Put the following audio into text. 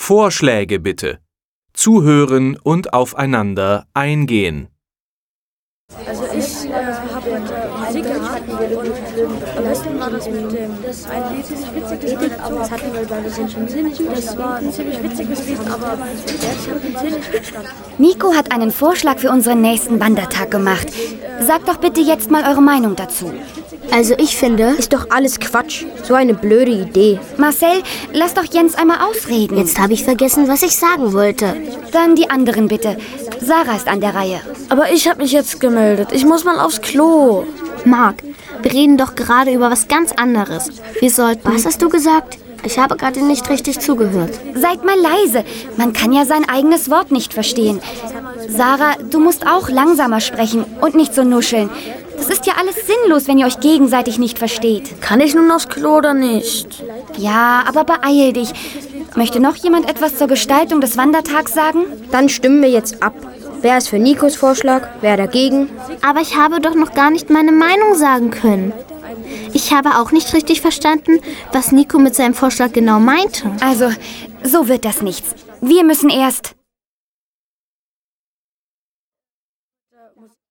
Vorschläge bitte. Zuhören und aufeinander eingehen. Also ich habe Musik gehabt und am besten war das mit dem ein Lied, das witziges Lied, aber das hatten wir glaube ich schon ziemlich. Das war ein ziemlich witziges Lied, aber ich habe den Sinn nicht verstanden. Nico hat einen Vorschlag für unseren nächsten Wandertag gemacht. Sagt doch bitte jetzt mal eure Meinung dazu. Also ich finde, ist doch alles Quatsch. So eine blöde Idee. Marcel, lass doch Jens einmal ausreden. Jetzt habe ich vergessen, was ich sagen wollte. Dann die anderen bitte. Sarah ist an der Reihe. Aber ich habe mich jetzt gemeldet. Ich muss mal aufs Klo. Marc, wir reden doch gerade über was ganz anderes. Wir sollten... Was hast du gesagt? Ich habe gerade nicht richtig zugehört. Seid mal leise. Man kann ja sein eigenes Wort nicht verstehen. Sarah, du musst auch langsamer sprechen und nicht so nuscheln. Das ist ja alles sinnlos, wenn ihr euch gegenseitig nicht versteht. Kann ich nun aufs Klo oder nicht? Ja, aber beeil dich. Möchte noch jemand etwas zur Gestaltung des Wandertags sagen? Dann stimmen wir jetzt ab. Wer ist für Nikos Vorschlag? Wer dagegen? Aber ich habe doch noch gar nicht meine Meinung sagen können. Ich habe auch nicht richtig verstanden, was Nico mit seinem Vorschlag genau meinte. Also, so wird das nichts. Wir müssen erst...